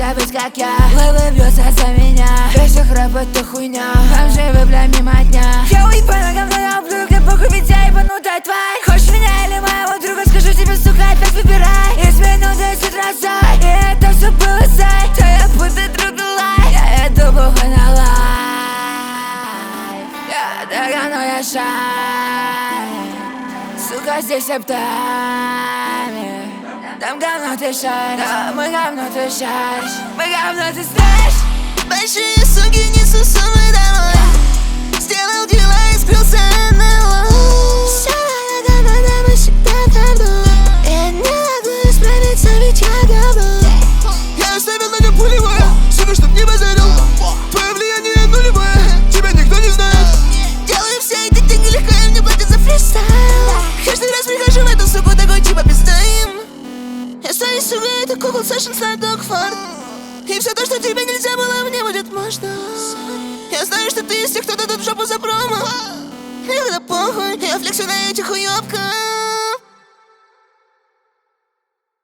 хочется быть как я. Левый бьется за меня, весь их рэп это хуйня. Бомжи выбля мимо дня. Я уебана говно облю, как похуй, ведь я ебанутая тварь. Хочешь меня или моего друга, скажу тебе, сука, опять выбирай. Из минуты 10 раз зай, и это все было зай. Твоя пута друга лай, я иду бухой на лай. Я догану, я шай. Сука, здесь септами. Там говно ты шаришь, да, мы говно ты шаришь. Мы говно ты знаешь. Большие суки несу с собой домой. Сделал дела и скрылся НЛО. Вся моя команда, мы всегда правду. Я не могу исправиться, ведь я говно. Я оставил на нем пулевое, сука, чтоб не базарил. Твое влияние нулевое, тебя никто не знает. Делаю все эти деньги легко, и мне платят за фристайл. Каждый раз прихожу в эту суку, такой типа пиздаем. Я стою, сука, это Google Sessions на Догфорд. И все то, что тебе нельзя было, мне будет можно. Я знаю, что ты из тех, кто дадут в жопу за промо. Мне когда похуй, я флексю на этих уёбках.